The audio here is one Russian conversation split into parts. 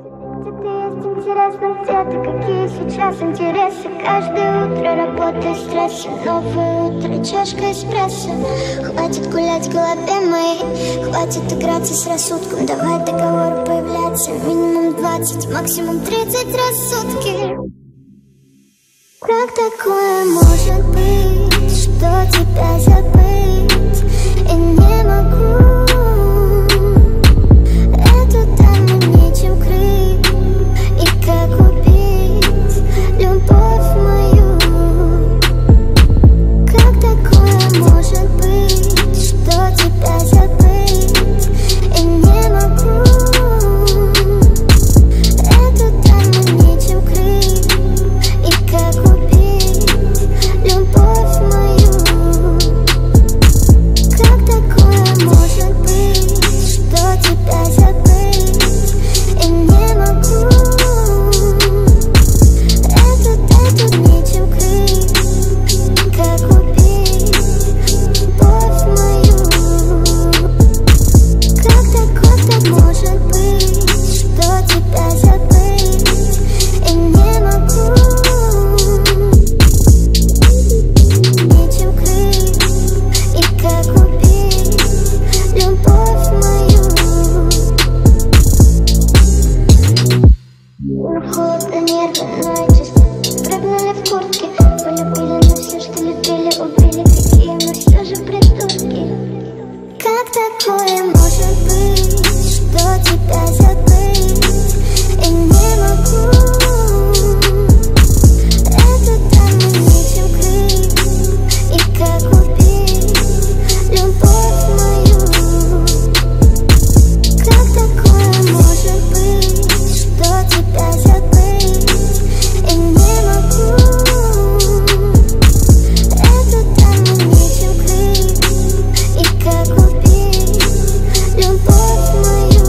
Интересно, где ты, какие сейчас интересы? Каждое утро работа, стресс, новое утро, чашка эспрессо. Хватит гулять в голове моей, хватит играться с рассудком. Давай договор появляться минимум 20, максимум 30 раз в сутки. Как такое может быть, что тебя забыть? И не могу. Эту тайну нечем крыть. И как убить любовь мою? Как такое может быть, что тебя забыть? И не могу. Эту тайну нечем крыть. И как убить любовь мою? Как такое может быть, что тебя забыть? И не могу. Эту нечем крыть. Как убить любовь мою? Как такое может быть, что тебя забыть? И не могу. Нечем крыть. И как убить любовь мою? Холодно, нервы, ночи прыгнули в куртки. Полюбили, но все, что любили, убили. Какие мы все же придурки. Как такое может быть, что тебя забыть? И не могу. Эту тайну нечем крыть. И как убить любовь мою? Как такое может быть, что тебя забыть? И не могу. Эту тайну нечем крыть. И как убить любовь мою?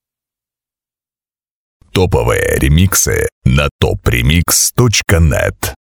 Топовые ремиксы на topremix.net.